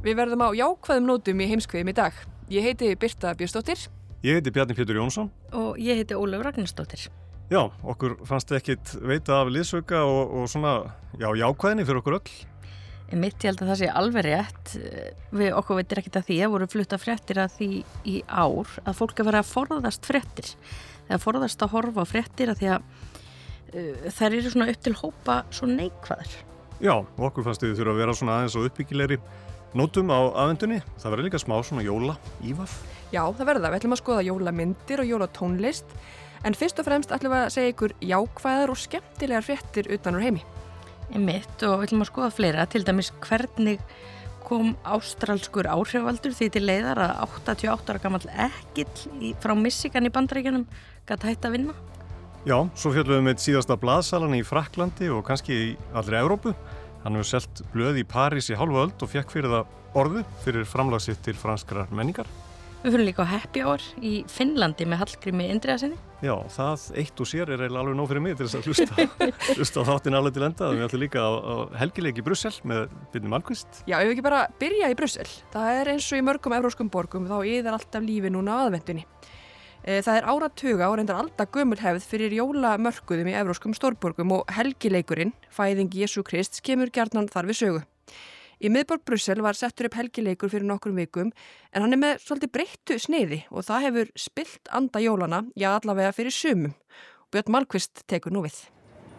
Við verðum á jákvæðum nótum í heimskviðum í dag. Ég heiti Birta Björnsdóttir. Ég heiti Bjarni Pétur Jónsson. Og ég heiti Ólöf Ragnarsdóttir. Já, okkur fannst ekkit veita af liðsauka og svona, jákvæðinni fyrir okkur öll. Mitt ég held að það sé alveg rétt. Við okkur veitir ekkit að því að voru flutta fréttir að því í ár að fólk er verið að forðast fréttir. Eða forðast að horfa á fréttir að því að þær eru svona upp til hópa svo neikvæðar. Já, okkur fannst þið þurfa að vera svona aðeins og uppbyggilegri nótum á aðvendunni. Það verður líka smá svona jóla ívaf. Já, það verður það. Við ætlum að skoða jólamyndir og jólatónlist. En fyrst og fremst ætlum við að segja ykkur jákvæðar og skemmtilegar fréttir utan úr heimi. Mitt og við ætlum að skoða fleira, til dæmis hvernig kom ástralskur áhrifavaldur því til leiðar að 88 ára gamall ekkill frá Michigan í Bandaríkjunum gat hætt að vinna. Já, svo fjöllum við með síðasta blaðsalan í Frakklandi og kannski í allri Evrópu. Hann hefur selt blöð í París í hálfa öld og fekk fyrir það orðu fyrir framlag sitt til franskrar menningar. Við fyrir líka á happy hour í Finnlandi með Hallgrími Indriðasyni. Já, það eitt og sér er eiginlega alveg nóg fyrir mig til þess að hlusta á þáttinn alveg til enda. Við ætlum líka á helgileik í Brussel með Birni Malmquist. Já, ef við ekki bara byrja í Brussel. Það er eins og í mörgum evrópskum borgum, þá iðar alltaf lífi núna á aðventunni. Það er áratuga og reyndar aldagömul hefð fyrir jólamörkuðum í evrópskum stórborgum og helgileikurinn, fæðing Jesú Krists, kemur gjarnan þar við sögu. Í miðborg Brussel var settur upp helgileikur fyrir nokkrum vikum en hann er með svolítið breyttu sniði og það hefur spillt anda jólana, já allavega fyrir sumum. Björn Malmquist tekur nú við.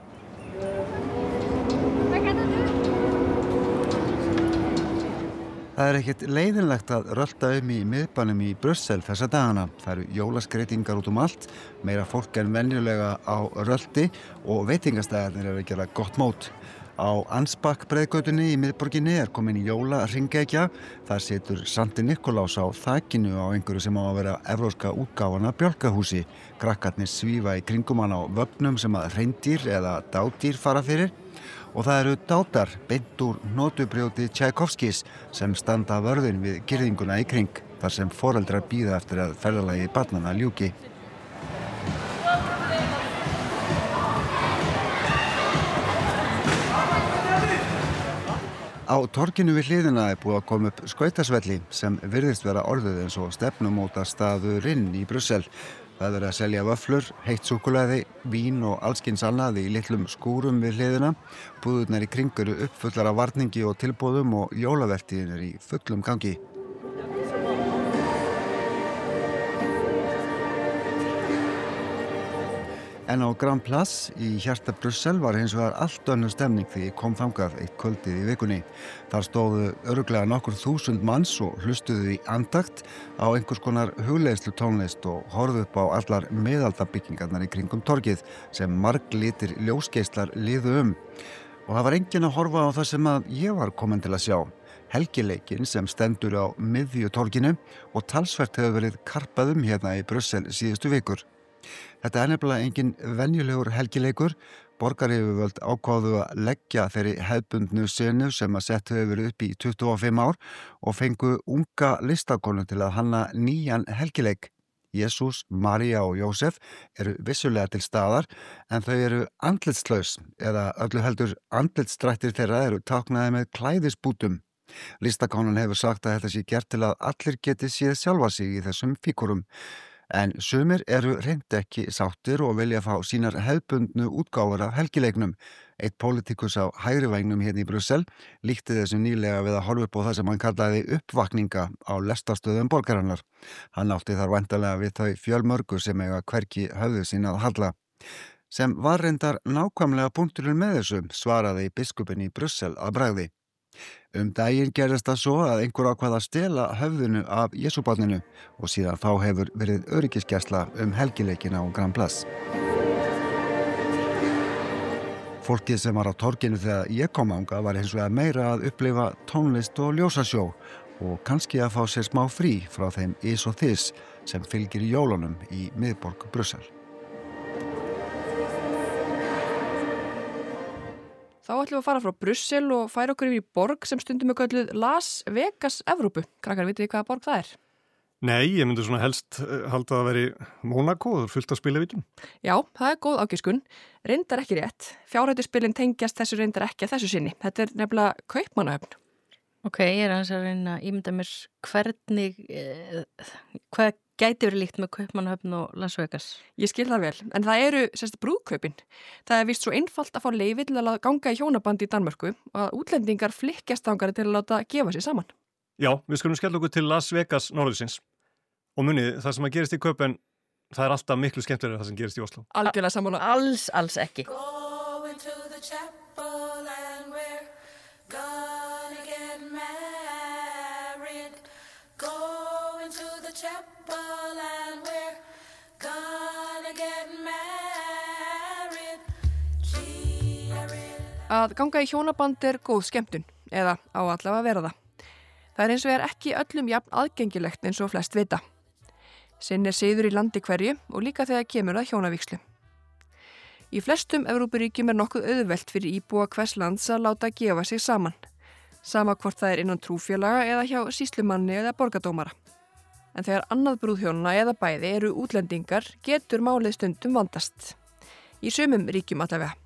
Það er ekkert leiðinlegt að rölta í miðbænum í Brussel þessa dagana. Það eru jólaskreytingar út allt, meira fólk en venjulega á rölti og veitingastæðarnir eru að gera gott mót. Á Ansbach-breiðgötunni í miðborginni er komin jóla-hringekja. Þar situr Santi Nikolás á þakinu á einhverju sem á að vera evrópska útgáfan af bjálkahúsi. Krakkarnir svífa í kringum hann á vögnum sem að hreindýr eða dádýr fara fyrir. Og það eru dátar beint úr notubrjóti Tchaikovskis sem standa vörðin við girðinguna í kring, þar sem foreldrar bíða eftir að ferðalagi barnanna ljúki. Á torginu við hliðina er búið að koma upp skautasvelli sem virðist vera orðið eins og stefnumótastaðurinn í Brussel. Það er að selja vöfflur, heitt súkkulaði, vín og allskyns annað í litlum skúrum við hliðina. Búðurnar í kring eru uppfullar af varningi og tilboðum og jólavertíðin er í fullum gangi. En á Grand Place í hjarta Brussel var hins vegar allt önnur stemning því ég kom þangað eitt kvöldið í vikunni. Þar stóðu örugglega nokkur þúsund manns og hlustuðu í andakt á einhvers konar hugleiðslu tónlist og horfðu upp á allar miðaldabyggingarnar í kringum torgið sem marglitir ljósgeislar liðu Og það var enginn að horfa á það sem að ég var komin til að sjá. Helgileikinn sem stendur á miðju torginu og talsvert hefur verið karpað hérna í Brussel síðustu vikur. Þetta er nefnilega engin venjulegur helgileikur. Borgaryfirvöld ákváðu að leggja þeirri hefðbundnu senu sem að sett hefur verið upp í 25 ár og fengu unga listakonu til að hanna nýjan helgileik. Jesús, María og Jósef eru vissulega til staðar en þau eru andlitslaus eða öllu heldur andlitsdrættir þeirra eru táknaði með klæðisbútum. Listakonan hefur sagt að þetta sé gert til að allir geti séð sjálfa sig í þessum fíkurum. En sumir eru reynd ekki sáttir og vilja fá sínar hefðbundnu útgáfur af helgileiknum. Eitt pólitíkus á hægri vængnum hérna í Brussel líkti þessu nýlega við að horfa upp á það sem hann kallaði uppvakninga á lestarstöðum borgarinnar. Hann átti þar væntanlega við þau fjölmörgu sem eiga hvergi höfðu sín að halla. Sem var reyndar nákvæmlega punkturinn með þessu, svaraði biskupinn í Brussel að bragði. Daginn gerðist það svo að einhver ákvað að stela höfðinu af Jesúbarninu og síðan þá hefur verið öryggisgæsla helgileikina á Grand Place. Fólkið sem var á torginu þegar ég kom ánga var hins vegar meira að upplifa tónlist og ljósasjó og kannski að fá sér smá frí frá þeim ís og þys sem fylgir jólunum í miðborg Brussel. Þá ætlum við að fara frá Brussel og færa okkur yfir í borg sem stundum er kölluð Las Vegas Evrópu. Krakkar, vitið þið hvaða borg það er? Nei, ég myndi svona helst halda að veri Monaco, það er fullt af spilavítum. Já, það er góð ágiskun. Reyndar ekki rétt. Fjárhættuspilin tengjast þessu reyndar ekki að þessu sinni. Þetta er nefnilega Kaupmannahöfn. Ok, ég er aðeins að reyna að ímynda mér hvernig, hvað gæti verið líkt með Kaupmannahöfn og Las Vegas? Ég skil það vel, en það eru brúðkaupin. Það er vist svo einfalt að fá leyfi til að ganga í hjónabandi í Danmörku og að útlendingar flykkjast þangað til að láta gefa sig saman. Já, við skulum skella okkur til Las Vegas norðursins. Og munið, það sem að gerist í Kaupen, það er alltaf miklu skemmtilega það sem gerist í Oslo. Algjörlega sammála. Alls ekki. Að ganga í hjónaband er góð skemmtun, eða á allavega að vera það. Það er eins og ekki öllum jafn aðgengilegt eins og flest vita. Sinn er siður í landi hverju og líka þegar kemur að hjónavíkslu. Í flestum Evrópuríkjum er nokkuð auðvelt fyrir íbúa hvers lands að láta gefa sig saman. Sama hvort það er innan trúfélaga eða hjá sýslumanni eða borgadómara. En þegar annað brúðhjónana eða bæði eru útlendingar getur málið stundum vandast. Í sumum ríkjum allavega.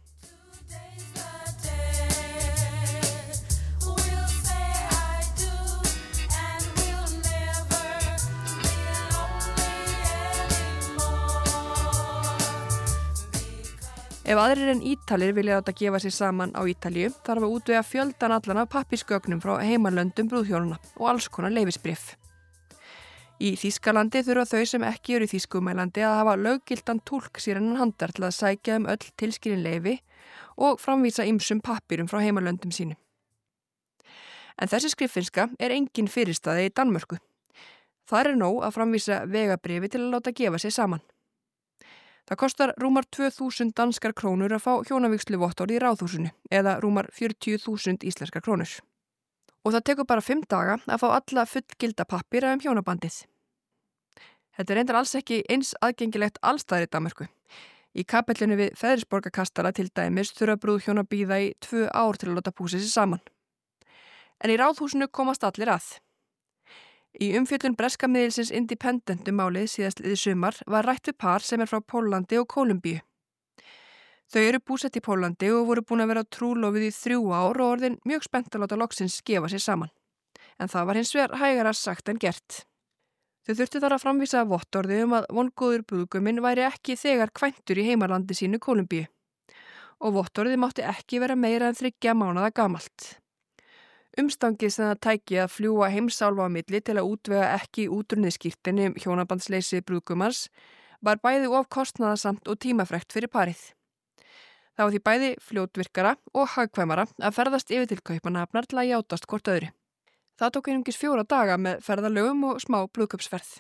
Ef aðrir en Ítalir vilja láta gefa sig saman á Ítalíu þarf að útvega fjöldan allan af pappírsgögnum frá heimalöndum brúðhjónana og alls konar leyfisbréf. Í Þýskalandi þurfa þau sem ekki eru í þýskumælandi að hafa löggiltan túlk sér innan handar til að sækja öll tilskilin leyfi og framvísa ýmsum pappírum frá heimalöndum sínu. En þessi skriffinska er engin fyrirstaði í Danmörku. Það er nóg að framvísa vegabréfi til að láta gefa sig saman. Það kostar rúmar 2000 danskar krónur að fá hjónavígsluvottorð í Ráðhúsinu eða rúmar 40.000 íslenskar krónur. Og það tekur bara 5 daga að fá alla fullgilda pappíra hjónabandið. Þetta er reyndar alls ekki eins aðgengilegt allstaðar í Danmörku. Í kapellinu við Feðrisborgarkastala til dæmis þurfa brúðhjón að bíða í 2 ár til að láta púsa sig saman. En í Ráðhúsinu komast allir að. Í umfjöllun breska miðilsins Independent málið síðastliðið sumar var rætt við par sem er frá Póllandi og Kólumbíu. Þau eru búsett í Póllandi og voru búin að vera trúlofið í 3 ár og orðin mjög spennt að láta loksins gefa sig saman. En það var hins vegar hægara sagt en gert. Þau þurftu þar að framvísa vottorði að vongóður brúðguminn væri ekki þegar kvæntur í heimalandi sínu Kólumbíu. Og vottorðið mátti ekki vera meira en 3 mánaða gamalt. Umstangið sem það tæki að fljúa heimsálfa á milli til að útvega ekki útrunnið skírteini hjónabandsleysi brúðgumans var bæði of kostnaðarsamt og tímafrekt fyrir parið. Það var því bæði fljótvirkara og hagkvæmara að ferðast yfir til Kaupmannahafnar til að játast hvort öðru. Það tók einungis 4 daga með ferðalögum og smá brúðkaupsferð.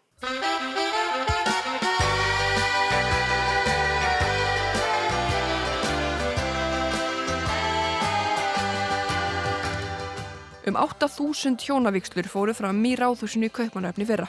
Um 8.000 hjónavígslur fóru fram í Ráðhúsinu í Kaupmannahöfn í fyrra.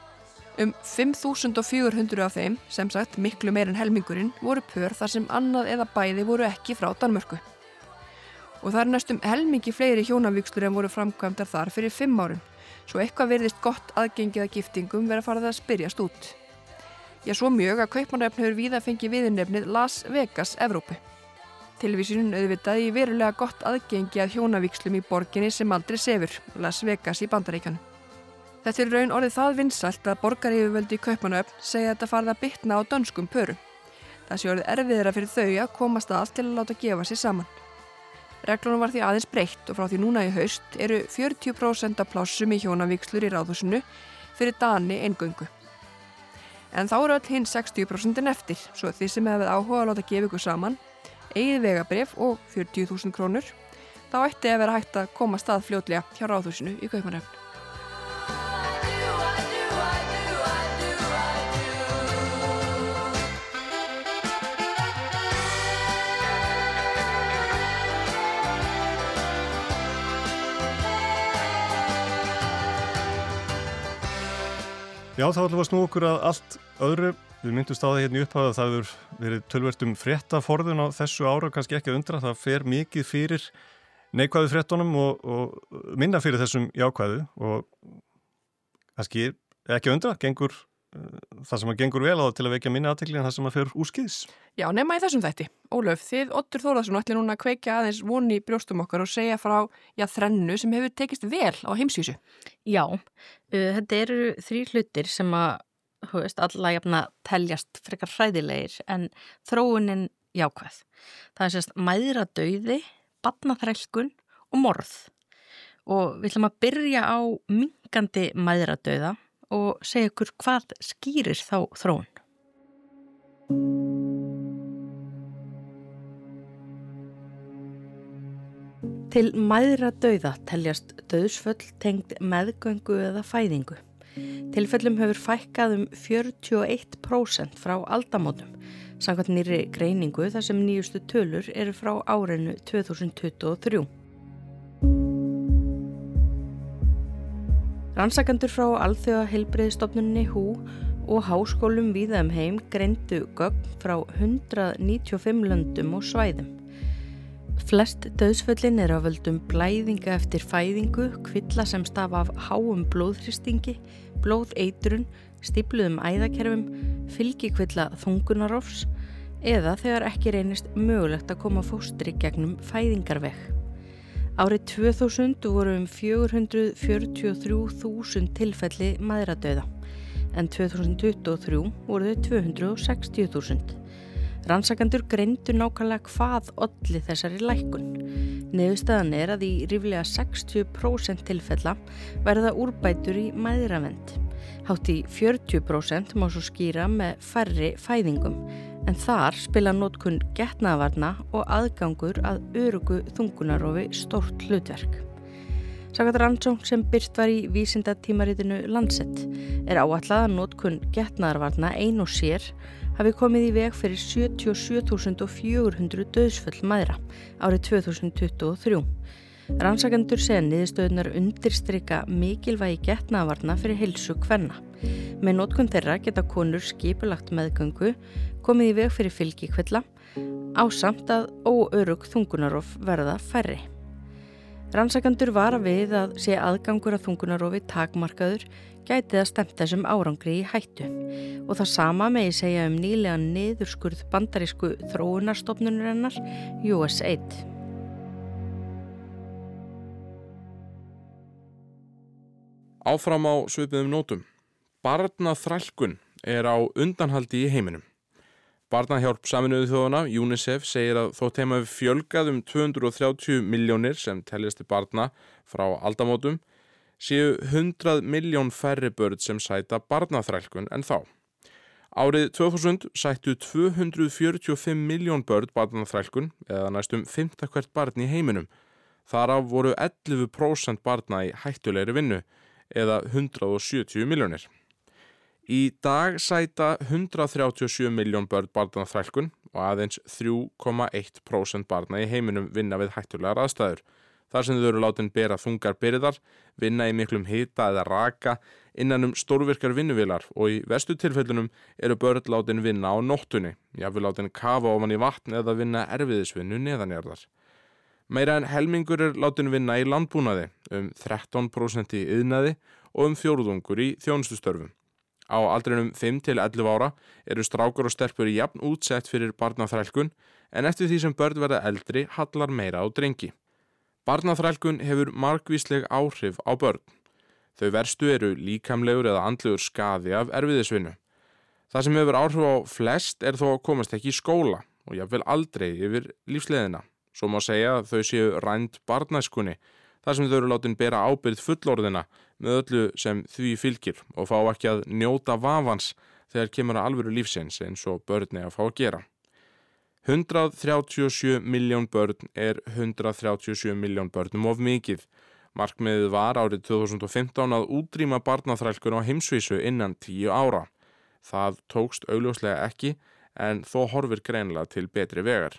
5.400 af þeim, sem sagt miklu meir en helmingurinn, voru pör þar sem annað eða bæði voru ekki frá Danmörku. Og það er næstum helmingi fleiri hjónavígslur en voru framkvæmdar þar fyrir 5 árum, svo eitthvað virðist gott aðgengið að giftingum vera farið að spyrjast út. Já, svo mjög að Kaupmannahöfn hefur víða fengið viðurnefnið Las Vegas Evrópu. Tilvísunin auðvitaði í verulega gott aðgengi að hjónavígslum í borginni sem aldrei sefur, Las Vegas í Bandaríkjunum. Þetta er raun orðið það vinsælt að borgaryfirvöld í Kaupmannahöfn segja þetta farið að bitna á dönskum pörum. Það sé orðið erfiðara fyrir þau að komast að til að láta gefa sig saman. Reglunum var því aðeins breytt og frá því núna í haust eru 40% af plássum í hjónavígslur í Ráðhúsinu fyrir Dani eingöngu. En þá eru öll hinn 60% eftir, svo þið sem hefur áhuga að láta gefa ykkur saman, eigið vegabréf og 40.000 krónur, þá ætti að vera hægt að koma stað fljótlega hjá Ráðhúsinu í Kaupmannahöfn. Já, þá ætlum við að snúa okkur að allt öðru. Við myndumst á það hérna í upphafi að það hefur verið töluvert fréttaforðun á þessu ára, kannski ekki að undra. Það fer mikið fyrir neikvæðu fréttunum og minna fyrir þessum jákvæðu og kannski ekki að undra, gengur það sem að gengur vel á það til að vekja minni athygli en það sem að fer úrskeiðis. Já, nema í þessum þætti. Ólöf, þið Oddur Þórðarsson ætli núna að kveikja aðeins von í brjóstum okkar og segja frá þrennu sem hefur tekist vel á heimsvísu. Já, þetta eru 3 hlutir sem að, alla jafna teljast frekar hræðilegir en þróunin jákvæð. Það er sérst mæðradauði, barnaþrælkun og morð. Og við ætlum að byrja á minnkandi mæðradauða og segja ykkur hvað skýrir þá þróun. Til mæðradauða teljast dauðsföll tengd meðgöngu eða fæðingu. Tilfellum hefur fækkað 41% frá aldamótum, samkvæmt nýrri greiningu þar sem nýjustu tölur eru frá árinu 2023. Rannsakendur frá Alþjóðaheilbrigðisstofnuninni WHO og háskólum víða heim greindu gögn frá 195 löndum og svæðum. Flest dauðsföllin eru af völdum blæðinga eftir fæðingu, kvilla sem stafa af háum blóðþrýstingi, blóðeitrun, stífluðum æðakerfum, fylgikvilla þungunarofs eða þegar ekki reynist mögulegt að koma fóstri gegnum fæðingarveg. Árið 2000 voru 443.000 tilfelli mæðradauða, en 2023 voru þau 260.000. Rannsakendur greindu nákvæmlega hvað olli þessari lækkun. Niðurstaðan er að í ríflega 60% tilfella verða úrbætur í mæðravernd. Hátt í 40% má svo skýra með færri fæðingum, en þar spila notkun getnaðarvarna og aðgangur að öruggu þungunarofi stórt hlutverk. Samkvæmt rannsókn sem birt var í vísindatímaritinu Lancet er áætlað að notkun getnaðarvarna ein og sér hafi komið í veg fyrir 77.400 dauðsföll mæðra árið 2023. Rannsakendur segja niðurstöðunar undirstrika mikilvægi getnaðarvarna fyrir heilsu kvenna. Með notkun þeirra geta konur skipulagt meðgöngu, komið í veg fyrir fylgikvilla, ásamt að óörugg þungunarof verða færri. Rannsakendur vara við að sé aðgangur að þungunarofi takmarkaður gæti það stefnt þessum árangri í hættu. Og það sama megi segja nýlega niðurskurð bandarísku þróunarstofnunarinnar USAID. Áfram á svipuðum nótum. Barnaþrælkun er á undanhaldi í heiminum. Barnahjálp Sameinuðu þjóðanna, UNICEF, segir að þótt þeim hafi fjölgað 230 milljónir sem teljast til barna frá aldamótum, séu 100 milljón færri börn sem sæta barnaþrælkun en þá. Árið 2000 sættu 245 milljón börn barnaþrælkun, eða næstum 5. hvert barn í heiminum. Þar af voru 11% barna í hættulegri vinnu, eða 170 milljónir. Í dag sæta 137 milljón börn barnaþrælkun og aðeins 3,1% barna í heiminum vinna við hættulegar aðstæður. Þar sem þau eru látin bera þungar byrðar, vinna í miklum hita eða raka, innan stórvirkar vinnuvélar og í verstu tilfellunum eru börn látin vinna á nóttunni, jafnvel látin kafa ofan í vatn eða vinna erfiðisvinnu neðanjarðar. Meira en helmingur er látin vinna í landbúnaði, 13% í iðnaði og 4% í þjónustustörfum. Á aldrinum 5 til 11 ára eru strákar og stelpur jafn útsett fyrir barnaþrælkun, en eftir því sem börn verða eldri hallar meira á drengi. Barnaþrælkun hefur margvísleg áhrif á börn. Þau verstu eru líkamlegur eða andlegur skaði af erfiðisvinnu. Það sem hefur áhrif á flest er þó að komast ekki í skóla og jafnvel aldrei yfir lífsleiðina. Svo má segja að þau séu rænd barnæskunni, þar sem þau eru látin bera ábyrgð fullorðina með öllu sem því fylgir og fá ekki að njóta vafans þegar kemur að alvöru lífsins eins og börn að fá að gera. 137 milljón börn er 137 milljón börnum of mikið. Markmiðið var árið 2015 að útrýma barnaþrælkun á heimsvísu innan 10 ára. Það tókst augljóslega ekki, en þó horfir greinilega til betri vegar.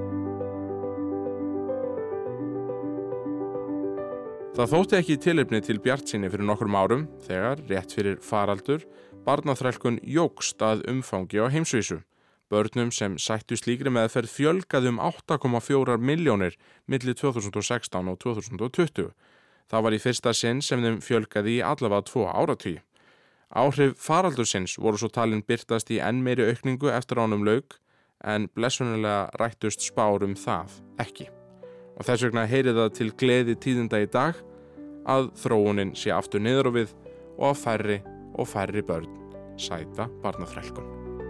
Það þótti ekki tilefni til bjartsýni fyrir nokkrum árum þegar, rétt fyrir faraldur, barnaþrælkun jókst að umfangi á heimsvísu. Börnum sem sættu slíkri meðferð fjölgaði 8,4 milljónir milli 2016 og 2020. Það var í fyrsta sinn sem þeim fjölgaði í allavega 2 áratugi. Áhrif faraldursins voru svo talin birtast í enn meiri aukningu eftir ánum lauk en blessunarlega rættust spár það ekki. Og þess vegna heyrið það til gleði tíðinda í dag að þróunin sé aftur niður og við og að færri og færri börn sæta barnaþrælkun.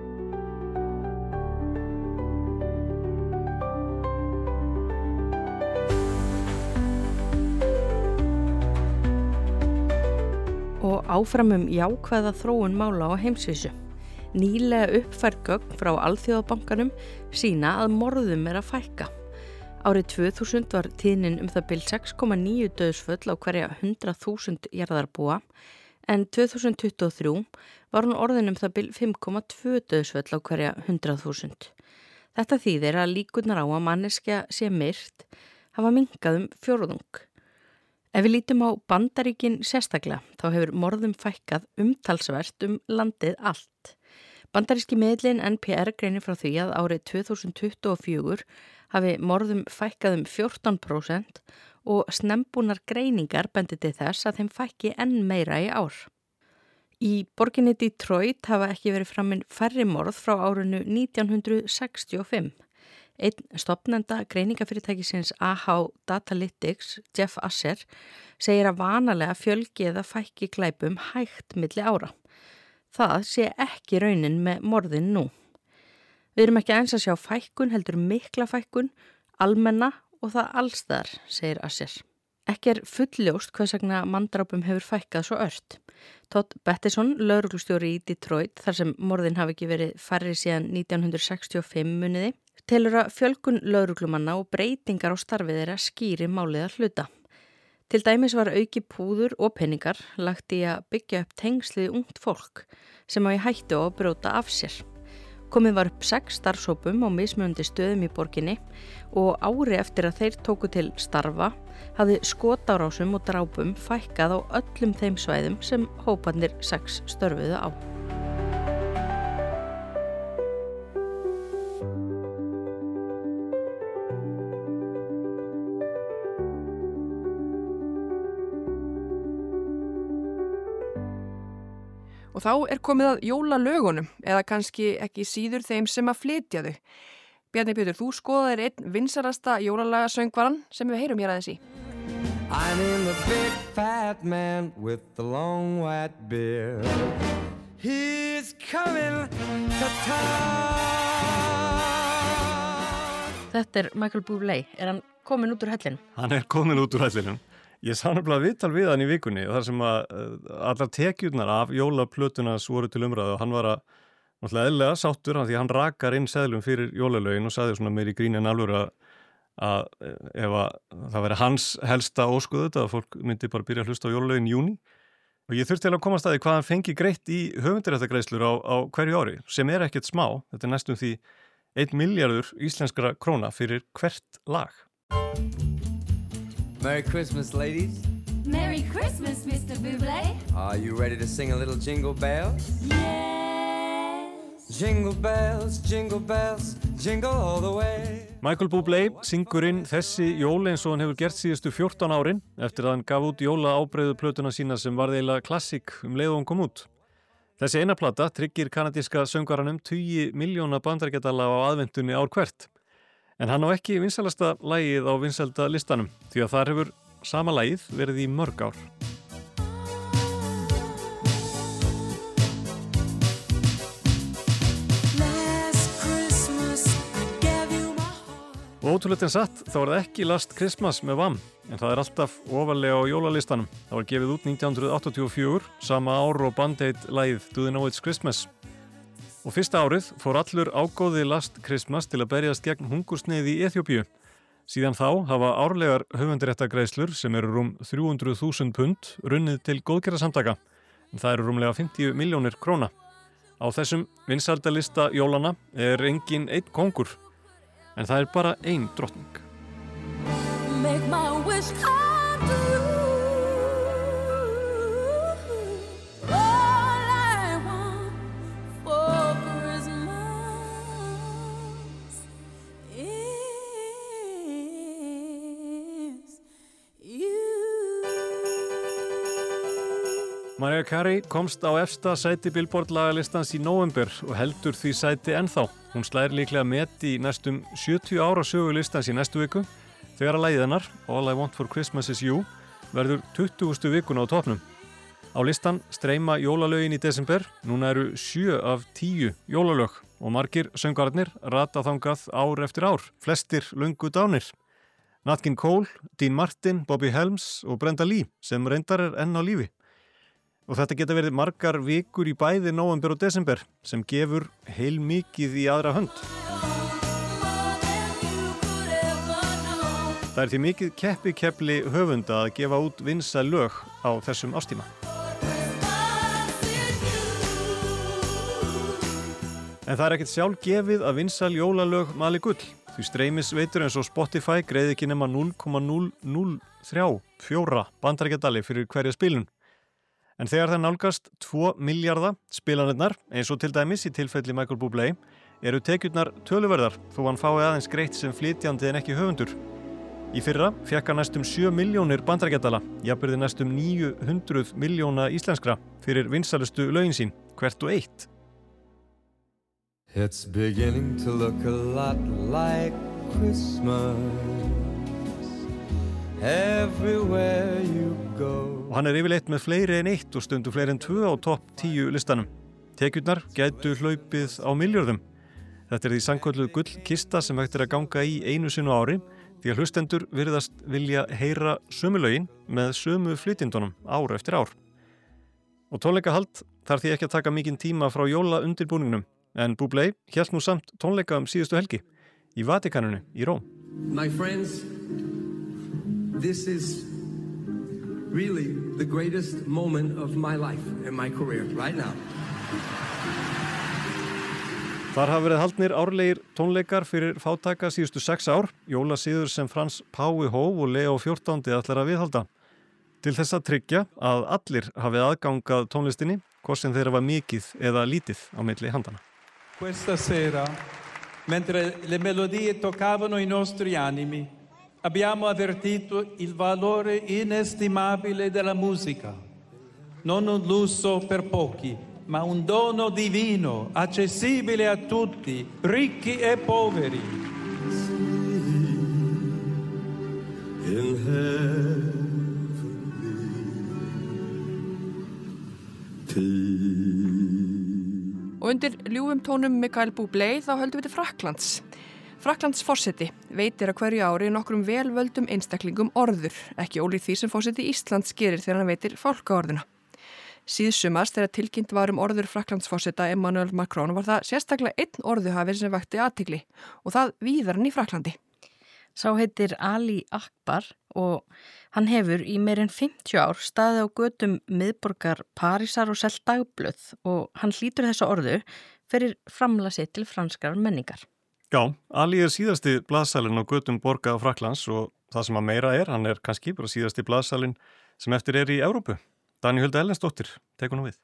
Og áfram jákvæða þróun mála á heimsvísu. Nýlega uppfærð gögn frá Alþjóðabankanum sýna að morðum að fækka. Árið 2000 var tíðnin það bil 6,9 dauðsföll á hverja 100.000 jarðarbúa, en 2023 var hún orðin það bil 5,2 dauðsföll á hverja 100.000. Þetta þýðir að líkurnar á að manneskja sé myrt hafa minnkað fjórðung. Ef við lítum á Bandaríkin sérstaklega, þá hefur morðum fækkað umtalsvert landið allt. Bandaríski miðillinn NPR greinir frá því að árið 2024 hafi morðum fækkað 14% og snembúnar greiningar bendi til þess að þeim fækki enn meira í ár. Í borginni Detroit hafa ekki verið framin færri morð frá árinu 1965. Einn stofnenda greiningafyrirtækisins AH Datalytics, Jeff Asher, segir að vanalega fjölgi eða fækki glæpum hægt milli ára. Það sé ekki raunin með morðin nú. Við erum ekki aðeins að sjá fækkun, heldur mikla fækkun, almenna og það allsstaðar, segir Asher. Ekki fulljóst hvers vegna manndrápum hefur fækkað svo ört. Todd Bettison, lögreglustjóri í Detroit, þar sem morðin hafi ekki verið færri síðan 1965 muniði, telur að fjölgun lögreglumanna og breytingar á starfið þeirra skýri málið að hluta. Til dæmis var auki púður og peningar lagt í að byggja upp tengslið ungt fólk sem á í hættu á að brjóta af sér. Komið var upp 6 starfshópum á mismunandi stöðum í borginni og ári eftir að þeir tóku til starfa hafði skotárásum og drápum fækkað á öllum þeim svæðum sem hóparnir 6 störfuðu á. Og þá komið að jólalögunum, eða kannski ekki síður þeim sem að flytja þau. Bjarni Pétur, þú skoðaðir einn vinsælasta jólalagarsöngvaran sem við heyrum hér aðeins í. I'm in the big fat man with the long white beard. He's coming to town. Þetta Michael Bublé. Hann komin út úr hellinum? Hann komin út úr hellinum. Ég sá nefnilega viðtal við hann í vikunni þar sem að allar tekjurnar af jólaplötunas voru til umræðu og hann var náttúrulega eðlilega sáttur því hann rakar inn seðlum fyrir jólalögin og sagði svona meir í gríni en alvöru að ef það væri hans helsta óskuðu þetta að fólk myndi bara byrja að hlusta á jólalögin í júní og ég þurfti að komast að því hvað hann fengi greitt í höfundaréttargreiðslur á hverju ári sem ekkert smá, þetta næstum því 1 milljarður íslenskra króna fyrir hvert lag. Merry Christmas, ladies. Merry Christmas, Mr. Bublé. Are you ready to sing a little jingle bells? Yes. Jingle bells, jingle all the way. Michael Bublé syngur inn þessi jól eins og hann hefur gert síðustu 14 árin eftir að hann gaf út jólaábreiðu plötuna sína sem varð eiginlega klassík leið og hún kom út. Þessi eina plata tryggir kanadíska söngvaranum 10 milljóna bandaríkjadala á aðventunni ár hvert. En hann á ekki vinsælasta lagið á vinsælda listanum því að þar hefur sama lagið verið í mörg ár. Og ótrúlegt en satt þá það ekki Last Christmas með Wham en það alltaf ofarlega á jólalistanum. Það var gefið út 1984, sama ár og Band-Aid lagið Do They Know It's Christmas. Og fyrsta árið fór allur ágóði Last Christmas til að berjast gegn hungursneyði í Eþíópíu. Síðan þá hafa árlegar höfundaréttargreiðslur sem eru rúm 300.000 pund runnið til góðgerðarsamtaka. En það eru rúmlega 50 milljónir króna. Á þessum vinsældalista jólana engin einn kóngur. En það bara ein drottning. Make my wish come true. Mariah Carey komst á efsta sæti Billboard lagalistans í nóvember og heldur því sæti ennþá. Hún slær líklega met í næstum 70 ára sögu listans í næstu viku þegar að lagið hennar, All I Want for Christmas is You, verður 20. vikuna á topnum. Á listan streyma jólalögin í desember, núna eru 7 af 10 jólalög og margir söngvararnir rata þangað ár eftir ár, flestir löngu dánir. Nat King Cole, Dean Martin, Bobby Helms og Brenda Lee sem reyndar enn á lífi. Og þetta geta verið margar vikur í bæði nóvember og desember sem gefur heilmikið í aðra hönd. Það því mikið keppikefli höfunda að gefa út vinsæl lög á þessum ástíma. En það ekkert sjálf gefið að vinsæl jólalög mali gull. Því streymisveitur eins og Spotify greiði ekki nema 0,0034 bandaríkjadali fyrir hverja spilun. En þegar það nálgast 2 milljarða spilanirnar, eins og til dæmis í tilfelli Michael Bublé, eru tekjurnar töluverðar þó hann fái aðeins greitt sem flytjandi en ekki höfundur. Í fyrra fékk hann næstum 7 milljónir bandaríkjadala, jafnvirði næstum 900 milljóna íslenskra fyrir vinsælustu lögin sín, hvert og eitt. It's beginning to look a lot like Christmas everywhere you go. Og hann yfirleitt með fleiri en 1 og stundum fleiri en 2 á topp 10 listanum. Tekjurnar gætu hlaupið á milljörðum. Þetta því sannkölluð gullkista sem hægt að ganga í einu sinni á ári því að hlustendur virðast vilja heyra sömu lögin með sömu flytjendunum ár eftir ár. Og tónleikahald þarf því ekki að taka mikinn tíma frá jólaundirbúningnum. En Bublé hélt nú samt tónleika síðustu helgi í Vatikaninu í Róm. My friends, this is really the greatest moment of my life and my career right now. Þar hafa verið haldnir árlegir tónleikar fyrir fátæka síðustu 6 ár, jólasíður sem Frans Páfi hóf og Leó 14. ætlar að viðhalda. Til þess að tryggja að allir hafi aðgangað tónlistinni, hvort sem þeirra var mikið eða lítið á milli handana. Questa sera, mentre le melodie toccavano i nostri animi, abbiamo avvertito il valore inestimabile della musica. Non un lusso per pochi, ma un dono divino, accessibile a tutti, ricchi e poveri. Og undir ljúfum tónum Michael Bublé þá höldum við til Frakklands. Frakklands forseti veitir að hverju ári nokkrum velvöldum einstaklingum orður, ekki ólíkt því sem forseti Íslands gerir þegar hann veitir fálkaorðuna. Síðsumars þegar tilkynnt var orður Frakklands forseta Emmanuel Macron var það sérstaklega einn orðuhafur sem vakti athygli og það víðar en í Frakklandi. Sá heitir Ali Akbar og hann hefur í meir en 50 ár staðið á götum miðborgar Parísar og selt dagblöð og hann hlýtur þessa orðu fyrir framlag sitt til franskar menningar. Já, Ali síðasti blaðsalinn á götum borga á Frakklands og það sem að meira hann kannski bara síðasti blaðsalinn sem eftir í Evrópu. Danihilda Ellensdóttir tekur nú við.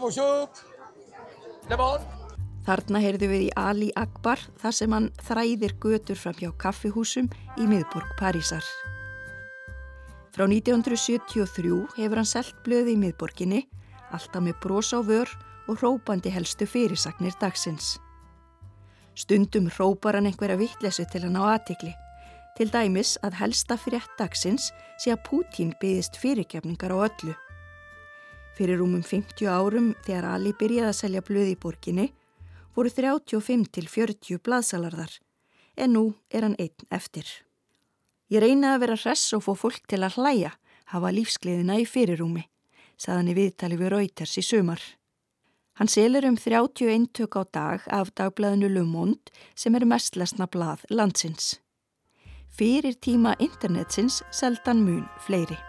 Þarna heyrðu við í Ali Akbar þar sem hann þræðir götur fram hjá kaffihúsum í miðborg Parísar. Frá 1973 hefur hann selt blöði í miðborginni, alltaf með bros á vör og hrópandi helstu fyrirsagnir dagsins. Stundum hrópar hann einhverja vitleysu til hann á athygli, til dæmis að helsta frétt dagsins sé að Pútín biðist fyrirgefningar á öllu. Fyrir rúmum 50 árum þegar Ali byrjaði að selja blöði í borginni, voru 35 til 40 blaðsalarðar, en nú hann einn eftir. Ég reynaði að vera hress og fá fólk til að hlæja, hafa lífsgleðina í fyrirrúmi, sagði hann í viðtali við Reuters í sumar. Hann selur 30 eintök á dag af dagblaðinu Le Monde sem mest lesna blað landsins. Fyrir tíma internetsins seldi hann mun fleiri.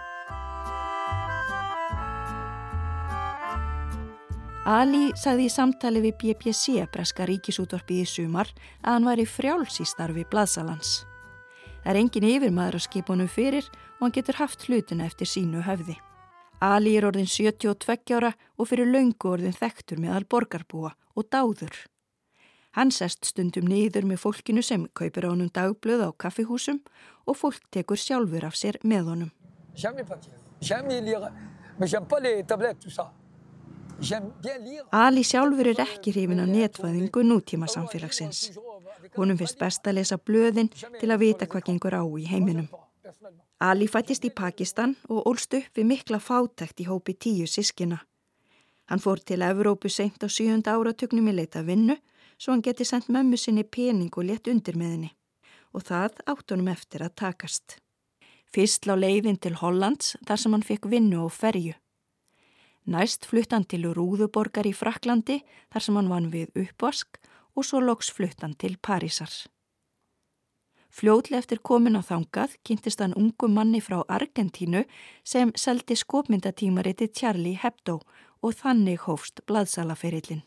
Ali sagði í samtali við BBC, breska ríkisútvarpið í sumar, að hann væri frjáls í starfi blaðsalans. Það engin yfirmaður að skipunum fyrir og hann getur haft hlutina eftir sínu höfði. Ali orðin 72 ára og fyrir löngu orðin þekktur meðal borgarbúa og dáður. Hann sest stundum niður með fólkinu sem kaupir á honum dagblöð á kaffihúsum og fólk tekur sjálfur af sér með honum. Mais j'aime pas les tablettes, tout ça. J'aime bien lire. Ali sjálfur ekki hrifinn af netvæðingu nútíma samfélagsins. Honum finnst best að lesa blöðin til að vita hvað gengur á í heiminum. Ali fættist í Pakistan og ólst upp við mikla fátækt í hópi 10 systkina. Hann fór til Evrópu seint á 7. áratugnum í leita vinnu, svo hann geti sendt mömmu sinni pening og létt undir með henni. Og það átt honum eftir að takast. Fyrst lá leiðin til Hollands þar sem hann fekk vinnu á ferju. Næst flutt hann til Rúðuborgar í Frakklandi þar sem hann vann við uppvask og svo loks flutt hann til Parísar. Fljótlega eftir komin á þangað kynntist hann ungum manni frá Argentínu sem seldi skopmyndatímaritið Charlie Hebdo og þannig hófst blaðsalaferillinn.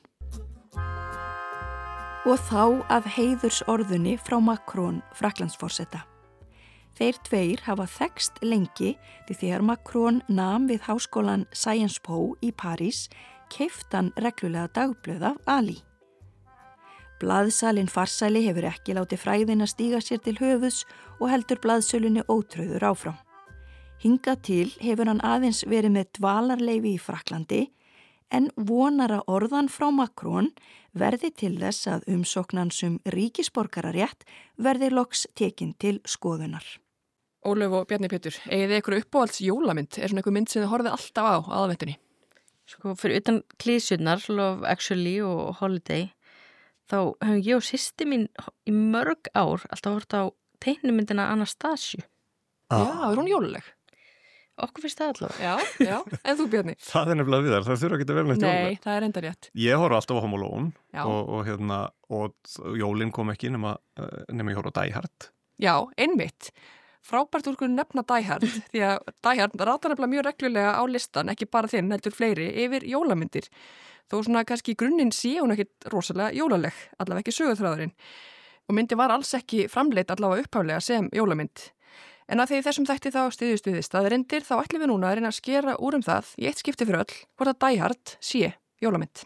Og þá af heiðursorðunni frá Macron, Frakklandsforseta. Þeir tveir hafa þekkst lengi því þegar Macron nam við háskólan Sciences Po í París keypti hann reglulega dagblöð af Ali. Blaðsalinn farsæli hefur ekki látið fræðina stíga sér til höfuðs og heldur blaðsölunni ótrauður áfram. Hingað til hefur hann aðeins verið með dvalarleyfi í Frakklandi en vonar að orðan frá Macron verði til þess að umsóknans ríkisborgararétt verði loks tekin til skoðunar. Ólöf og Bjarni Pétur, eigið þið ykkur uppáhalds jólamynd? Er svona einhver mynd sem þið horfið alltaf á aðventunni? Sko, fyrir utan klísjurnar, Love Actually og Holiday, þá hefum ég og systir mín í mörg ár alltaf hort á teiknimyndina Anastasia. Já, er hún jóluleg? Okkur finnst það allavega. Já, en þú Bjarni? Það er nefnilega við þar, það þurfa ekki að vera neitt jóluleg. Nei, það er enda rétt. Ég horf alltaf á Home Alone og jólin kom ekki nema ég horf á Die Hard. Já, einmitt. Frábært úr nefna Die Hard, því að Die Hard rátar nefnilega mjög reglulega á listan, ekki bara þinn, heldur fleiri, yfir jólamyndir. Þó svona kannski í grunninn sé hún ekkit rosalega jólaleg, allavega ekki sögurþráðurinn. Og myndi var alls ekki framleitt allavega upphaflega sem jólamynd. En að því þessum þætti þá styðjust við staðreyndir, þá ætlum við núna að reyna að skera úr það í eitt skipti fyrir öll, hvort að Die Hard sé jólamynd.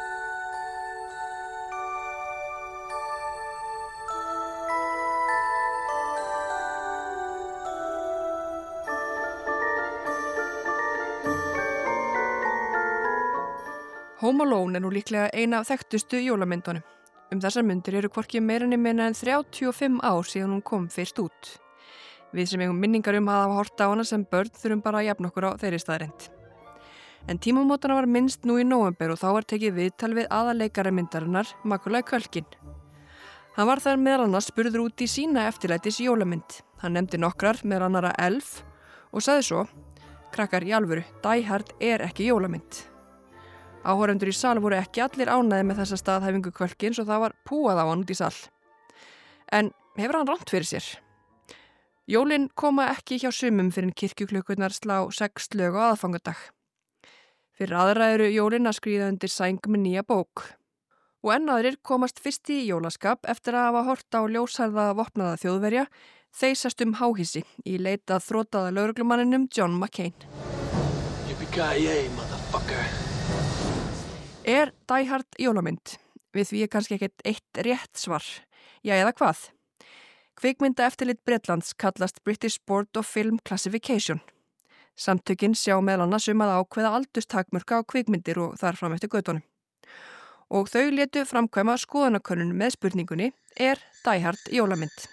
Home Alone er nú líklega eina af þekktustu jólamyndunum. Þessar myndir eru hvorki meirinni minna en 35 ár síðan hún kom fyrst út. Við sem eigum minningar að hafa horta á hana sem börn þurfum bara að jafna okkur á þeirri staðreynd. En tímamótana var minnst nú í nóvember og þá var tekið viðtal við aðaleikara myndarinnar, Macaulay Culkin. Hann var þar meðal annars spurður út í sína eftirlætis jólamynd. Hann nefndi nokkrar meðal annara Elf og sagði svo: krakkar í alvöru, Die Hard er ekki jólamynd. Áhorfendur í sal voru ekki allir ánægðir með þessa staðhæfingu Culkins og það var púað á hann út í sal. En hefur hann rangt fyrir sér? Jólin koma ekki hjá sumum fyrir kirkjuklukkurnar slá 6 lög á aðfangadag. Fyrir aðra eru jólin að skríða undir sæng með nýja bók. Og enn aðrir komast fyrst í jólaskap eftir að hafa hort á ljósharða vopnaða þjóðverja þeysast háhísi í leit að þrotaða lögreglumanninum John McCain. Yippee-ki-yay, motherfucker! Er Die Hard jólamynd? Við því kannski ekkert eitt rétt svar. Já, eða hvað? Kvikmyndaeftirlit Bretlands kallast British Board of Film Classification. Samtökin sjá meðal annars að ákveða aldurstakmörka á kvikmyndir og þar fram eftir götunum. Og þau létu framkvæma skoðanakönnun með spurningunni: er Die Hard jólamynd?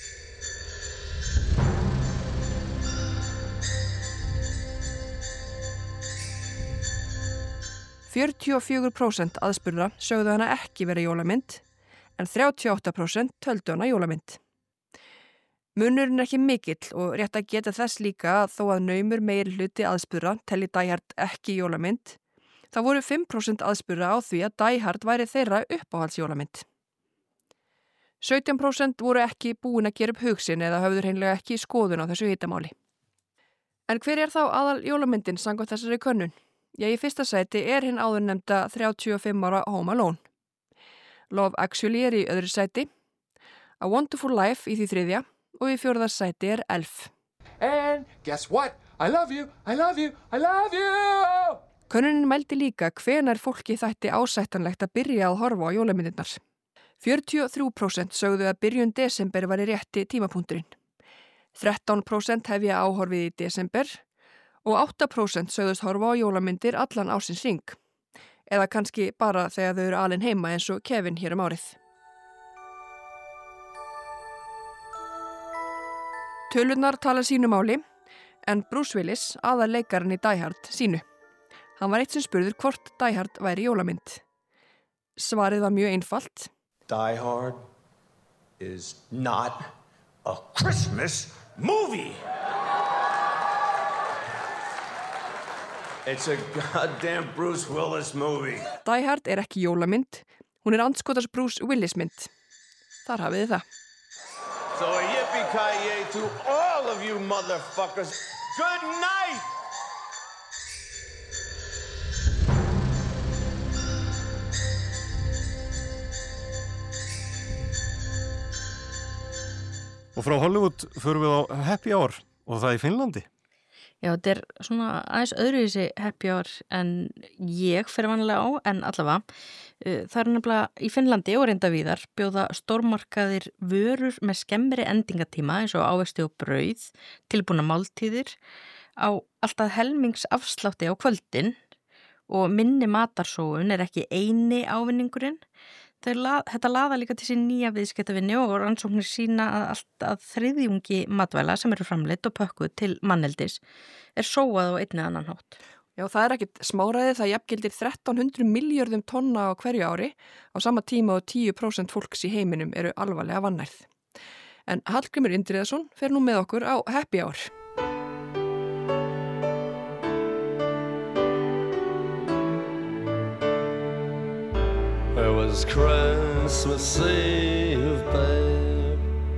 %44% aðspurðra sögðu hana ekki vera jólamynd, en 38% töldu hana jólamynd. Munurinn er ekki mikill og rétt að geta þess líka að þó að naumur meiri hluti aðspurðra telli Die Hard ekki jólamynd, þá voru 5% aðspurðra á því að Die Hard væri þeirra uppáhaldsjólamynd. 17% voru ekki búin að gera upp hug sinn eða höfðu hreinlega ekki skoðun á þessu hitamáli. En hver er þá aðal jólamyndin samkvæmt þessari könnun? Já, í fyrsta sæti er hinn áðurnefnda 35 ára Home Alone. Love Actually er í öðru sæti, A Wonderful Life í því þriðja og í fjórða sæti er Elf. And guess what? I love you, I love you, I love you! Könnunin mældi líka hvenær fólki þætti ásættanlegt að byrja að horfa á jólamyndirnar. 43% sögðu að byrjun desember var í rétti tímapunkturinn. 13% hefja áhorfið í desember og 8% sögðust horfa á jólamyndir allan ársins hring. Eða kannski bara þegar þau eru alin heima eins og Kevin hér árið. Tölurnar tala sínu máli, en Bruce Willis, aðalleikarinn í Die Hard, sínu. Hann var eitt sem spurður hvort Die Hard væri jólamynd. Svarið var mjög einfalt. Die Hard is not a Christmas movie. It's a goddamn Bruce Willis movie. Die Hard ekki jólamynd, hún andskotans Bruce Willis mynd. Þar hafið þið það. So yippee-ki-yay to all of you motherfuckers. Good night! Og frá Hollywood förum við á Happy Hour og það í Finnlandi. Já, þetta svona aðeins öðruvísi happy hour en ég fer vanlega á, en allavega. Það nefnilega í Finnlandi og reynda víðar bjóða stórmarkaðir vörur með skemmri endingatíma eins og ávexti og brauð, tilbúna máltíðir á alltaf helmingsafslátti á kvöldin og minni matarsóun ekki eini ávinningurinn. Þetta laða líka til sín nýja viðskiptavinnu og rannsóknir sína að allt að þriðjungi matvæla sem eru framleitt og pökkuð til manneldis sóað á einni annan hátt. Já, það ekkert smáræði, það jafngildir 1300 milljörðum tonna á hverju ári á sama tíma og 10% fólks í heiminum eru alvarlega vannærð. En Hallgrímur Indriðason fer nú með okkur á Happy Hour. It was Christmas Eve, babe,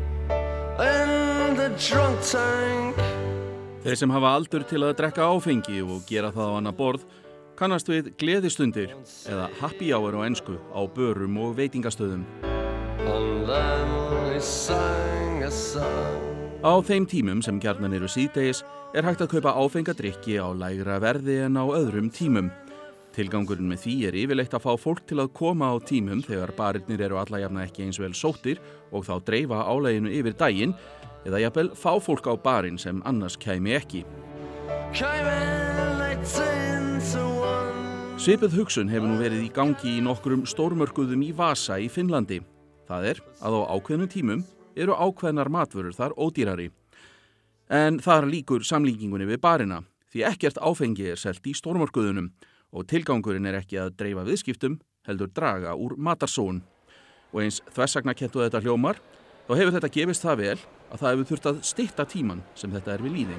in the drunk tank. Þeir sem hafa aldur til að drekka áfengi og gera það á annað borð kannast við gleðistundir eða happy hour á ensku á börum og veitingastöðum. And then we sang a song. Á þeim tímum sem gjarnan eru síðdegis hægt að kaupa áfenga drykki á lægra verði en á öðrum tímum. Tilgangurinn með því yfirleitt að fá fólk til að koma á tímum þegar barirnir eru alla jafna ekki eins vel sóttir og þá dreifa álæginu yfir daginn eða jafnvel fá fólk á barinn sem annars kæmi ekki. Svipuð hugsun hefur nú verið í gangi í nokkrum stórmörkuðum í Vasa í Finnlandi. Það að á ákveðnum tímum eru ákveðnar matvörur þar ódýrari. En þar líkur samlíkingunni við barina því ekkert áfengi selt í stórmörkuðunum og tilgangurinn ekki að dreifa viðskiptum, heldur draga úr matarsóun. Og eins þversagnarkennt og þetta hljómar, þá hefur þetta gefist það vel að það hefur þurft að stytta tíman sem þetta við lýði.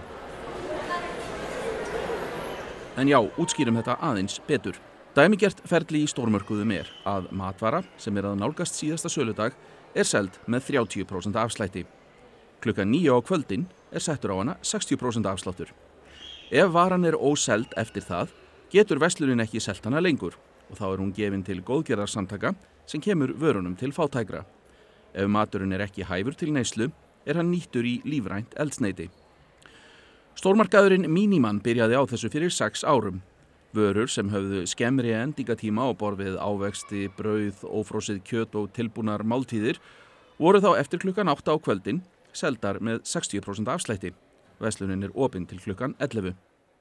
En já, útskýrum þetta aðeins betur. Dæmigert ferli í stórmörkuðum að matvara sem að nálgast síðasta söludag seld með 30% afslætti. Klukkan 9 á kvöldin settur á hana 60% afsláttur. Ef varan óseld eftir það, getur verslunin ekki selt hana lengur og þá hún gefin til góðgerðarsamtaka sem kemur vörunum til fátækra. Ef maturinn ekki hæfur til neyslu, hann nýttur í lífrænt eldsneyti. Stórmarkaðurinn Mínimann byrjaði á þessu fyrir 6 árum. Vörur sem höfðu skemmri endingatíma á borð við ávexti, brauð, ófrosið kjöt og tilbúnar máltíðir voru þá eftir klukkan 8 á kvöldin seldar með 60% afslætti. Verslunin opin til klukkan 11.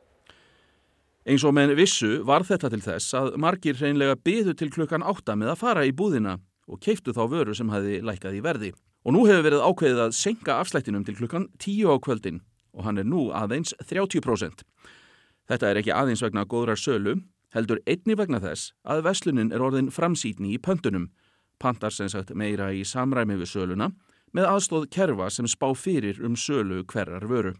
Eins og menn vissu var þetta til þess að margir hreinlega biðu til klukkan 8 með að fara í búðina og keyptu þá vöru sem hafði lækkað í verði. Og nú hefur verið ákveðið að seinka afslættinum til klukkan 10 á kvöldin og hann nú aðeins 30%. Þetta ekki aðeins vegna góðrar sölu, heldur einnig vegna þess að verslunin orðin framsýnni í pöntunum, pantar sem sagt meira í samræmi við söluna, með aðstóð kerfa sem spá fyrir sölu hverrar vöru.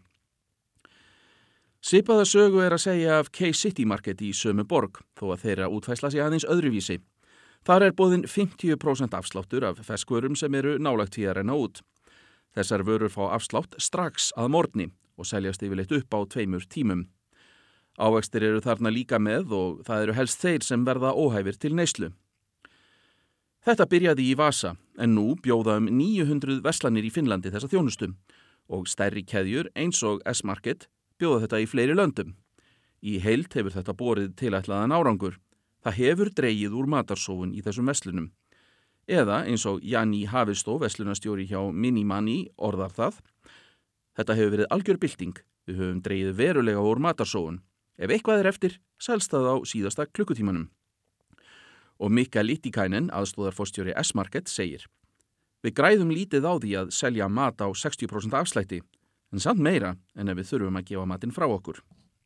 Svipaða sögu að segja af K-City Market í sömu borg, þó að þeirra útfærsla sig aðeins öðruvísi. Þar boðin 50% afsláttur af ferskvörum sem nálægt því að renna út. Þessar vörur fá afslátt strax að morgni og seljast yfirleitt upp á 2 tímum. Ávextir þarna líka með og það helst þeir sem verða óhæfir til neyslu. Þetta byrjaði í Vasa en nú bjóða 900 verslanir í Finnlandi þessa þjónustu og stærri keðjur eins og S-Market bjóða þetta í fleiri löndum. Í heild hefur þetta borið tilætlaðan árangur. Það hefur dregið úr matarsóun í þessum verslunum. Eða eins og Janni Havistó, verslunarstjóri hjá Mínimann orðar það. Þetta hefur verið algjör bylting Við höfum dregið verulega úr matarsóun. Ef eitthvað er eftir, selst það á síðasta klukkutímanum. Og Mikka Littikainen, aðstóðarforstjóri S-Market, segir: Við græðum lítið á því að selja mat á 60% afslætti, en samt meira en ef við þurfum að gefa matinn frá okkur.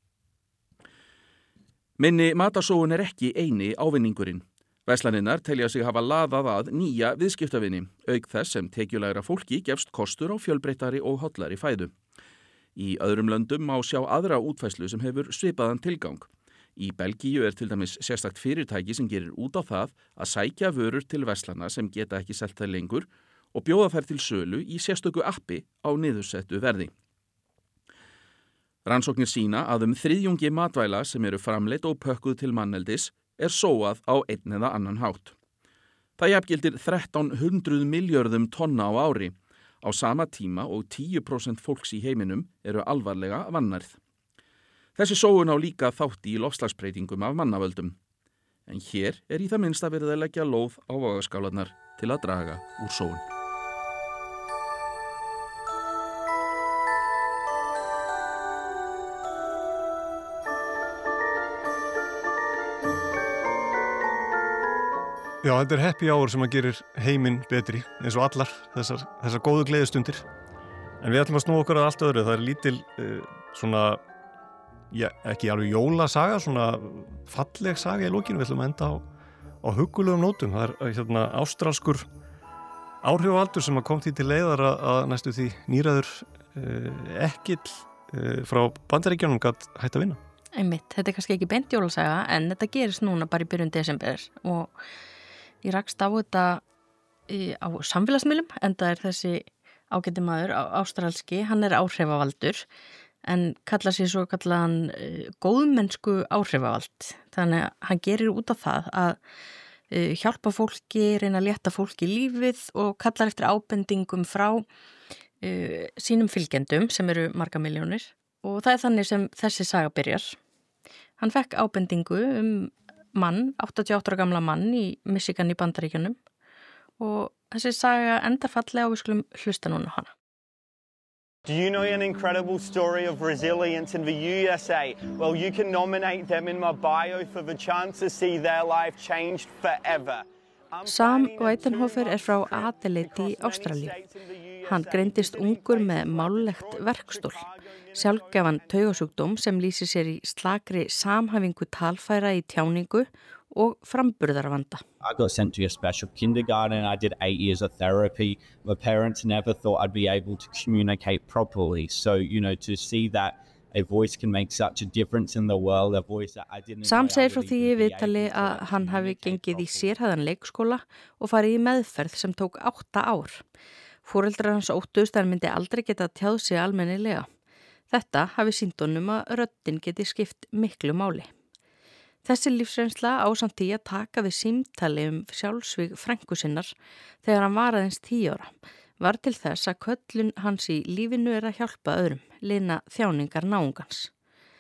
Minni matarsóun er ekki eini ávinningurinn. Verslanirnar telja sig hafa laðað að nýja viðskiptavinni, auk þess sem tekjulegra fólki gefst kostur á fjölbreyttari og hollari fæðu. Í öðrum löndum má sjá aðra útfærslu sem hefur svipaðan tilgang. Í Belgíu er til dæmis sérstakt fyrirtæki sem gerir út á það að sækja vörur til verslana sem geta ekki selt þær lengur og bjóða þær til sölu í sérstöku appi á niðursettu verði. Rannsóknir sýna að þriðjungi matvæla sem eru framleidd og pökkuð til manneldis er sóað á einn eða annan hátt. Það jafngildir 1300 milljörðum tonna á ári, á sama tíma og 10% fólks í heiminum eru alvarlega vannærð. Þessi sóun á líka þátt í loftslagsbreytingum af mannavöldum. En hér er í það minnsta verið að leggja lóð á vogaskálarnar til að draga úr sóun. Já, þetta er happy hour sem að gerir heiminn betri, eins og allar þessar góðu gleðistundir. En við ætlum að snúa okkur að allt öðru. Það er lítil svona, já, ekki alveg jólasaga, svona falleg saga í lokinu. Við ætlum að enda á huggulegum nótum. Það er ástralskur áhrifavaldur sem kom því til leiðar að næstu því nýræður Ekill frá Bandaríkjunum gat hætt að vinna. Einmitt, þetta er kannski ekki beint jólasaga, en þetta gerist núna bara í byrjun desember og ég rakst á þetta á samfélagsmiðlum, en það er þessi ágæti maður, ástralski, hann er áhrifavaldur, en kallar sér svo kallaðan góðmennsku áhrifavald. Þannig að hann gerir út af það að hjálpa fólki, reyna að létta fólki lífið og kallar eftir ábendingum frá sínum fylgjendum sem eru marga milljónir og það er þannig sem þessi saga byrjar. Hann fekk ábendingu mann, 88 ára gamla mann í Michigan í Bandaríkjunum og þessi saga endar fallega og við skulum hlusta núna hana. Do you know an incredible story of resilience in the USA? Well, you can nominate them in my bio for the chance to see their life changed forever. Sam Weidenhofer er frá Adelaide í Ástralíu. Hann greindist ungur með mállegt verkstól, sjálfgefan taugasjúkdóm sem lýsir sér í slakri samhæfingu talfæra í tjáningu og framburðarvanda. I got sent to a special kindergarten. I did 8 years of therapy. My parents never thought I'd be able to communicate properly. So, to see that a voice can make such a difference in the world, a voice that I didn't... Sam segir frá því í viðtali að hann hafi gengið í sérhæðan leikskóla og farið í meðferð sem tók 8 ár. Foreldrar hans óttust að hann myndi aldrei geta tjáð sig almennilega. Þetta hafi sýnt honum að röddin geti skipt miklu máli. Þessi lífsreynsla ásamt því að taka við símtali sjálfsvíg frænku sinnar þegar hann var aðeins 10 ára var til þess að köllun hans í lífinu er að hjálpa öðrum, lina þjáningar náungans.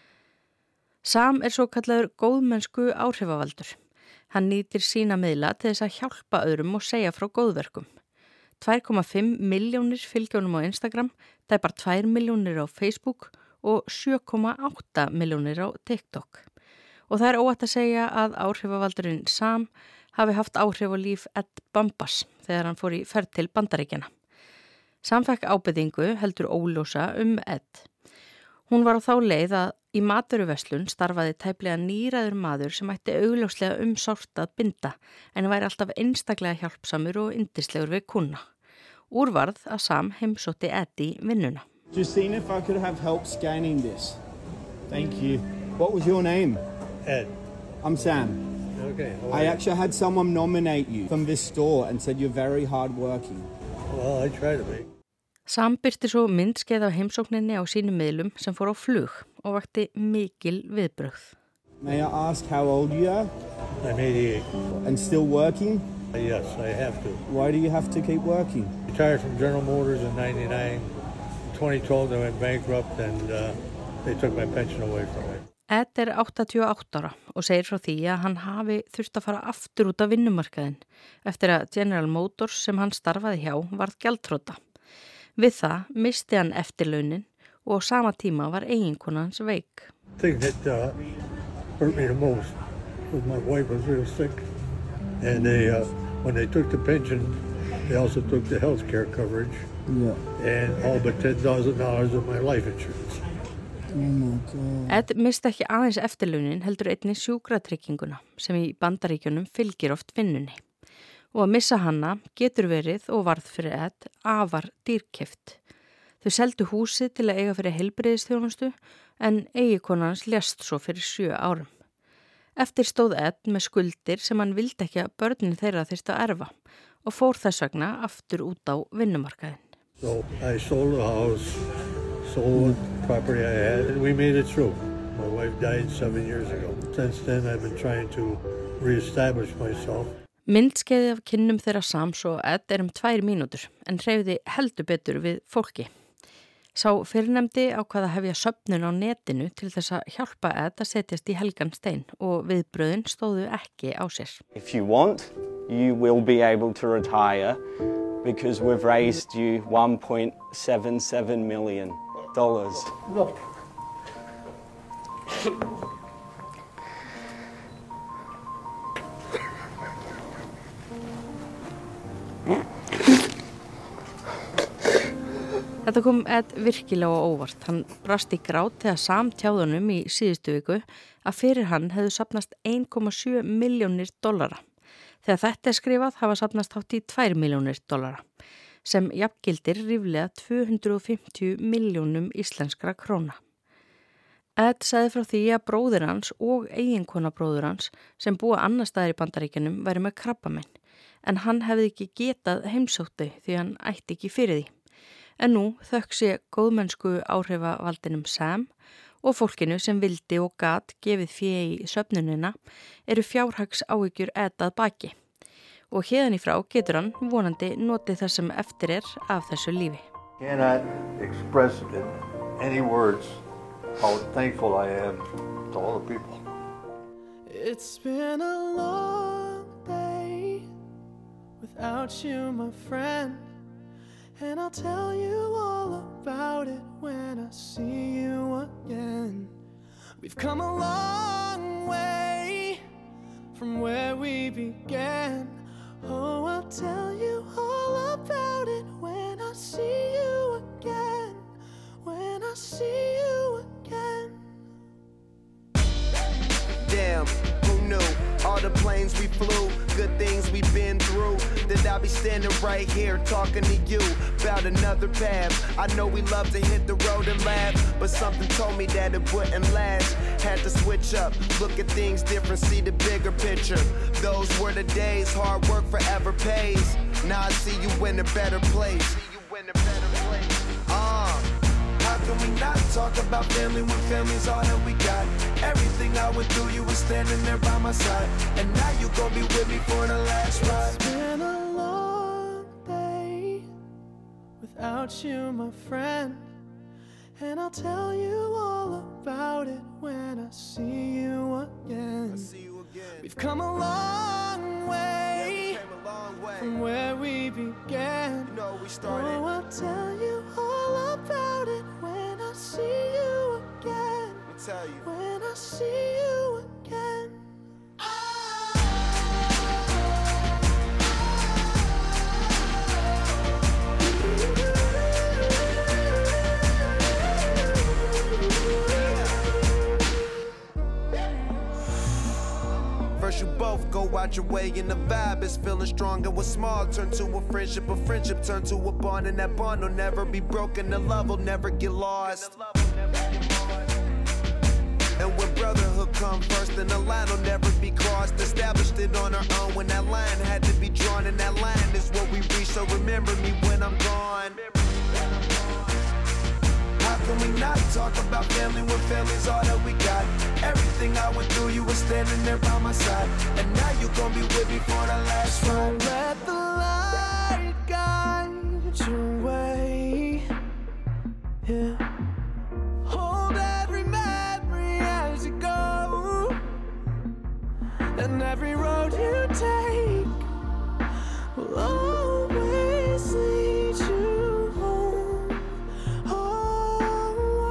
Sam er svo kallaður góðmennsku áhrifavaldur. Hann nýtir sína miðla til þess að hjálpa öðrum og segja frá góðverkum. 2,5 milljónir fylgja honum á Instagram, tæpar 2 milljónir á Facebook og 7,8 milljónir á TikTok. Og það er óhætt að segja að áhrifavaldurinn Sam hafi haft áhrif á líf Ed Bambas þegar hann fór í ferð til Bandaríkjana. Sam fekk ábendingu heldur óljósa Ed. Hún var á þá leið að í matvöruverslun starfaði tæplega nýræður maður sem ætti augljóslega sárt að binda en væri alltaf einstaklega hjálpsamur og yndislegur við kuna. Úrvarð að Sam heimsótti Ed í vinnuna. Just seeing if I could have help scanning this. Thank you. What was your name? Ed. I'm Sam. Okay. I actually had someone nominate you from this store and said you're very hard working. Well, I try to be. Sam birti svo myndskeið af heimsókninni á sínum miðlum sem fór á flug og vakti mikil viðbrögð. May I ask how old you are? I'm 88. And still working? Yes, I have to. Why do you have to keep working? Retired from General Motors in 99. In 2012 I went bankrupt and they took my pension away from me. Ed er 88 ára og segir frá því að hann hafi þurft að fara aftur út af vinnumarkaðin eftir að General Motors sem hann starfaði hjá varð gjaldþrota. Við það misti hann eftirlaunin og á sama tíma var eiginkona hans veik. thing that hurt me the most was my wife was real sick, and when they took the pension, they also took the health care coverage, and all but $10,000 of my life insurance. Ed misti ekki aðeins eftirlaunin heldur einnig sjúkratrygginguna sem í Bandaríkjunum fylgir oft vinnunni. Og að missa hana getur verið og varð fyrir Ed afar dýrkeypt. Þau seldu húsið til að eiga fyrir heilbrigðisþjónustu en eiginkona hans lést svo fyrir 7 árum. Eftir stóð Ed með skuldir sem hann vildi ekki að börnin þeirra þyrftu að erfa og fór þess vegna aftur út á vinnumarkaðinn. So I sold the house, sold property I had, and we made it through. My wife died 7 years ago. Since then I've been trying to reestablish myself. Myndskeiði af kynnum þeirra Sams og Ed 2 mínútur en hreyfði heldur betur við fólki. Sá fyrrnefndi ákvað að hefja söfnun á netinu til þess að hjálpa Ed að setjast í helgan stein og viðbröðin stóðu ekki á sér. If you want, you will be able to retire because we've raised you $1.77 million. Þetta kom Ed virkilega á óvart. Hann brast í grát þegar Sam tjáðunum í síðustu viku að fyrir hann hefðu safnast $1,7 milljónir. Þegar þetta skrifað hafa safnast hátt í $2 milljónir, sem jafngildir ríflega 250 milljónum íslenskra króna. Ed sagði frá því að bróðir hans og eiginkona bróður hans sem búa annar staðar í Bandaríkjunum væri með krabbamein, en hann hefði ekki getað heimsótti því hann ætti ekki fyrir því. En nú þökk sé góðmennsku áhrifavaldinum Sam og fólkinu sem vildi og gat gefið fé í söfnunina eru fjárhags áhyggjur Ed að baki. Og hérðan í frá getur hann vonandi notið það sem eftir af þessu lífi. Cannot express in any words how thankful I am to all the people. It's been a long day without you, my friend. And I'll tell you all about it when I see you again. We've come a long way from where we began. Oh, I'll tell you all about it when I see you again. When I see you again. Damn, who knew? All the planes we flew, good things we've been through. That I'll be standing right here talking to you about another path. I know we love to hit the road and laugh, but something told me that it wouldn't last. Had to switch up, look at things different, see the bigger picture. Those were the days, hard work forever pays. Now I see you in a better place. How can we not talk about family when family's all that we got? Everything I went through, you were standing there by my side. And now you gon' be with me for the last ride. It's been a long day without you, my friend. And I'll tell you all about it when I see you again. We've come a long way from where we began. Oh, I'll tell you all about it when I see you again. When I see you again. First you both go out your way and the vibe is feeling strong. And what's small turn to a friendship turn to a bond. And that bond will never be broken, the love will never get lost. And when brotherhood come first, then the line will never be crossed. Established it on our own when that line had to be drawn. And that line is what we reach, so remember me when I'm gone. How can we not talk about family when family's all that we got? Everything I went through, you were standing there by my side. And now you gon' be with me for the last ride. Let the light guide your way. Yeah. Hold every memory as you go. And every road you take will always lead you home. Oh,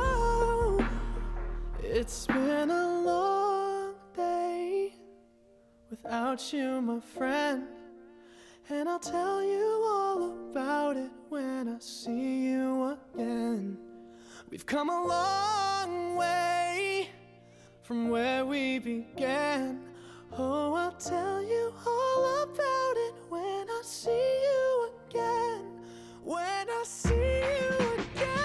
It's been a long day without you, my friend, and I'll tell you all about it when I see you again. We've come a long way from where we began. Oh, I'll tell you all about it when I see you again. When I see you again.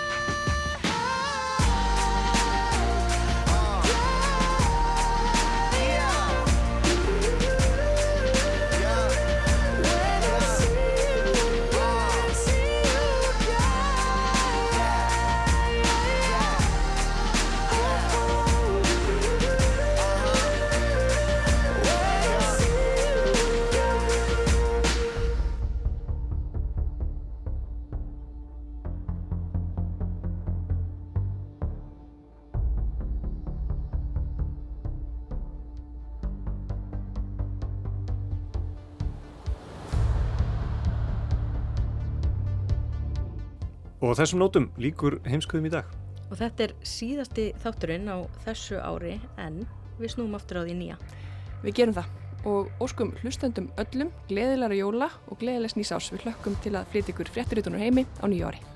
Og þessum nótum líkur heimskuðum í dag. Og þetta er síðasti þátturinn á þessu ári en við snúum aftur á því nýja. Við gerum það og óskum hlustendum öllum gleðilegra jóla og gleðilegs nýs árs. Við hlökkum til að flytja ykkur fréttiritunar heimi á nýju ári.